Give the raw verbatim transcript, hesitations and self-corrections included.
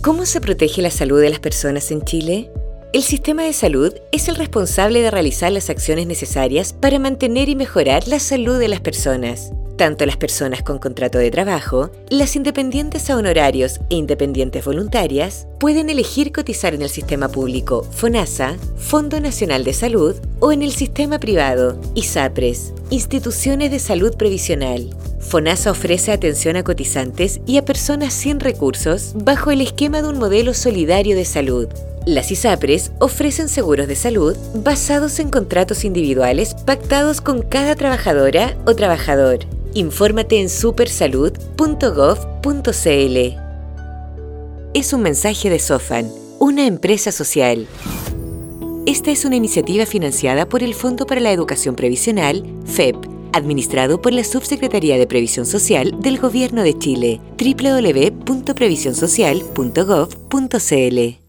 ¿Cómo se protege la salud de las personas en Chile? El sistema de salud es el responsable de realizar las acciones necesarias para mantener y mejorar la salud de las personas. Tanto las personas con contrato de trabajo, las independientes a honorarios e independientes voluntarias pueden elegir cotizar en el sistema público FONASA, Fondo Nacional de Salud, o en el sistema privado ISAPRES, Instituciones de Salud Previsional. FONASA ofrece atención a cotizantes y a personas sin recursos bajo el esquema de un modelo solidario de salud. Las ISAPRES ofrecen seguros de salud basados en contratos individuales pactados con cada trabajadora o trabajador. Infórmate en supersalud punto gov punto cl. Es un mensaje de Sofan, una empresa social. Esta es una iniciativa financiada por el Fondo para la Educación Previsional, F E P, administrado por la Subsecretaría de Previsión Social del Gobierno de Chile, doble u doble u doble u punto previsión social punto gov punto cl.